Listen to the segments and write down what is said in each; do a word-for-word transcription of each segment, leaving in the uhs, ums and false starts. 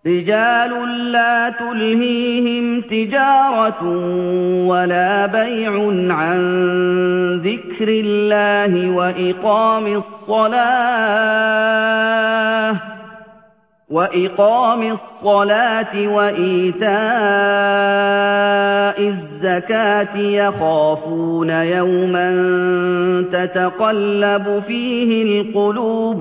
رجال لا تلهيهم تجارة ولا بيع عن ذكر الله وإقام الصلاة وإقام الصلاة وإيتاء الزكاة يخافون يوما تتقلب فيه القلوب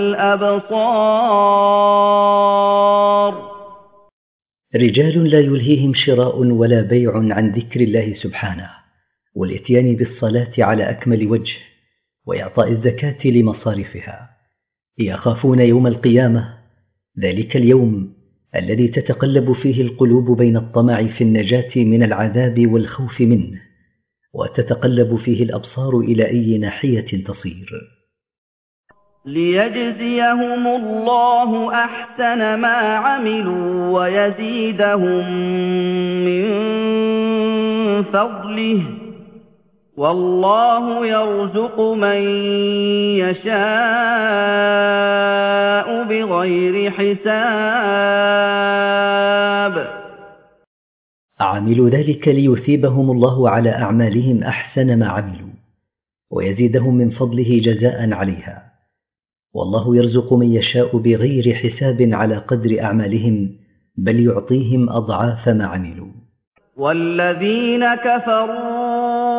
والأبصار. رجال لا يلهيهم شراء ولا بيع عن ذكر الله سبحانه والإتيان بالصلاة على أكمل وجه وإعطاء الزكاة لمصارفها، يخافون يوم القيامة، ذلك اليوم الذي تتقلب فيه القلوب بين الطمع في النجاة من العذاب والخوف منه، وتتقلب فيه الأبصار إلى أي ناحية تصير. ليجزيهم الله أحسن ما عملوا ويزيدهم من فضله، والله يرزق من يشاء بغير حساب. عملوا ذلك ليثيبهم الله على أعمالهم أحسن ما عملوا ويزيدهم من فضله جزاء عليها، والله يرزق من يشاء بغير حساب على قدر أعمالهم، بل يعطيهم أضعاف ما عملوا. والذين كفروا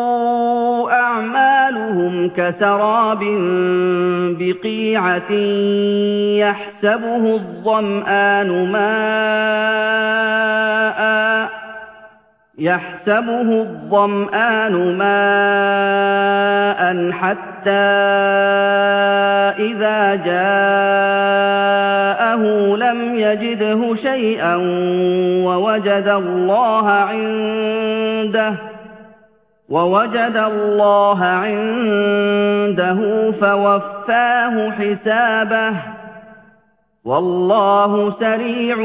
أعمالهم كسراب بقيعة يحسبه الظمآن ماء يحسبه الظمآن ماء حتى إذا جاءه لم يجده شيئا ووجد الله عنده ووجد الله عنده فوفاه حسابه، والله سريع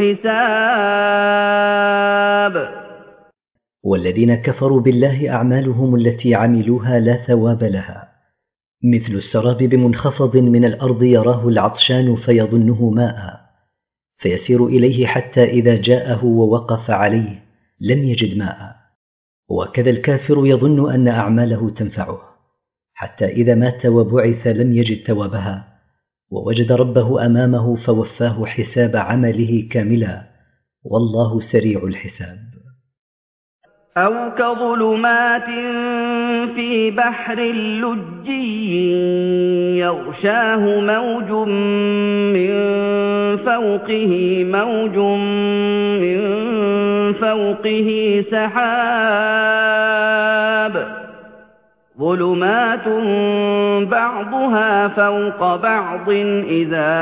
الحساب. والذين كفروا بالله أعمالهم التي عملوها لا ثواب لها، مثل السراب بمنخفض من الأرض يراه العطشان فيظنه ماء فيسير إليه حتى إذا جاءه ووقف عليه لم يجد ماء، وكذا الكافر يظن أن أعماله تنفعه حتى إذا مات وبعث لم يجد ثوابها، ووجد ربه أمامه فوفاه حساب عمله كاملا، والله سريع الحساب. أو كظلمات في بحر لجي يغشاه موج من فوقه موج من فوقه سحاب ظلمات بعضها فوق بعض إذا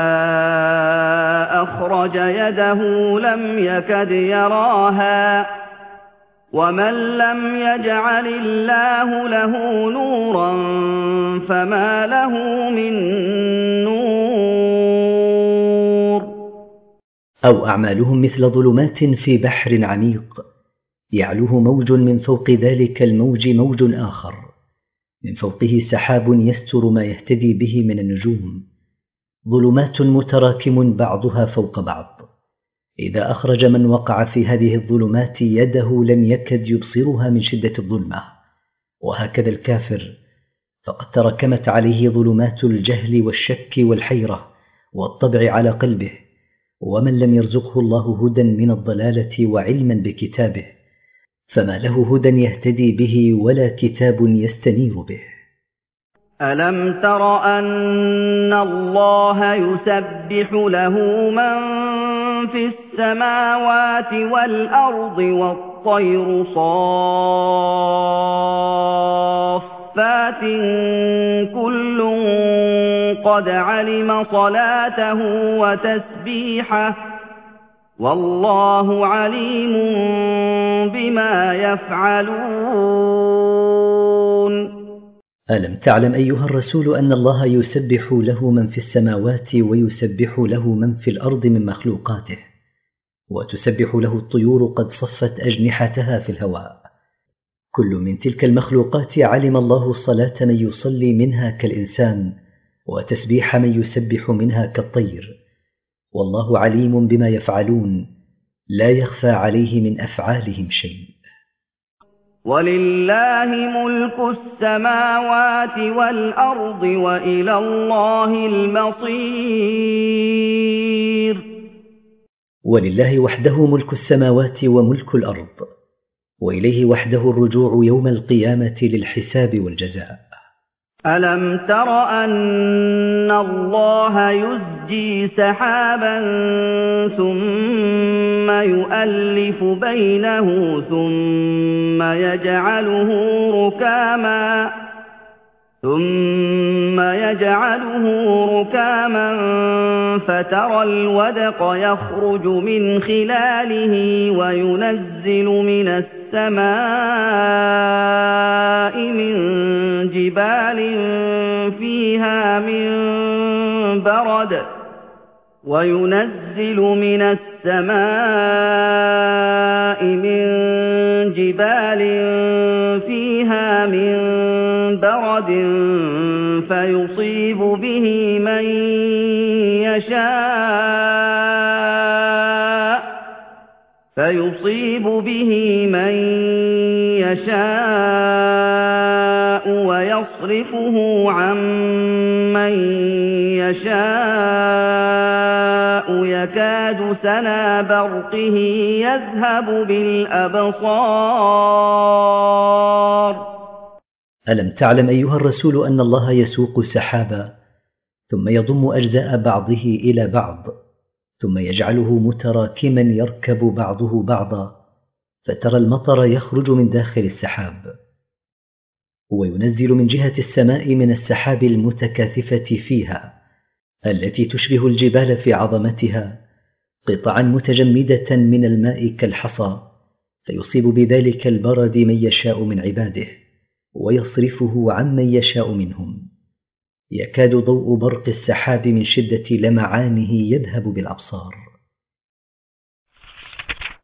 أخرج يده لم يكد يراها ومن لم يجعل الله له نورا فما له من نور. أو أعمالهم مثل ظلمات في بحر عميق يعلوه موج من فوق ذلك الموج موج آخر من فوقه سحاب يستر ما يهتدي به من النجوم، ظلمات متراكم بعضها فوق بعض، إذا أخرج من وقع في هذه الظلمات يده لم يكد يبصرها من شدة الظلمة. وهكذا الكافر فقد تراكمت عليه ظلمات الجهل والشك والحيرة والطبع على قلبه، ومن لم يرزقه الله هدى من الضلالة وعلما بكتابه فما له هدى يهتدي به ولا كتاب يستنير به. ألم تر أن الله يسبح له من في السماوات والأرض والطير صافات كل قد علم صلاته وتسبيحه والله عليم بما يفعلون. ألم تعلم أيها الرسول أن الله يسبح له من في السماوات ويسبح له من في الأرض من مخلوقاته، وتسبح له الطيور قد صفت أجنحتها في الهواء، كل من تلك المخلوقات علم الله صلاة من يصلي منها كالإنسان وتسبيح من يسبح منها كالطير، والله عليم بما يفعلون لا يخفى عليه من أفعالهم شيء. ولله ملك السماوات والأرض وإلى الله المصير. ولله وحده ملك السماوات وملك الأرض، وإليه وحده الرجوع يوم القيامة للحساب والجزاء. ألم تر أن الله يزجي سحابا ثم يؤلف بينه ثم يجعله ركاما ثم يجعله ركاما فترى الودق يخرج من خلاله وينزل من السماء من جبال فيها من برد وينزل من السماء من جبال فيها من برد فيصيب به من يشاء فيصيب به من يشاء ويصرفه عن من يشاء يكاد سنا برقه يذهب بالأبصار. ألم تعلم أيها الرسول أن الله يسوق سحابا ثم يضم أجزاء بعضه إلى بعض ثم يجعله متراكما يركب بعضه بعضا فترى المطر يخرج من داخل السحاب، وينزل من جهة السماء من السحاب المتكاثفة فيها التي تشبه الجبال في عظمتها قطعا متجمدة من الماء كالحصى، فيصيب بذلك البرد من يشاء من عباده ويصرفه عمن يشاء منهم، يكاد ضوء برق السحاب من شدة لمعانه يذهب بالأبصار.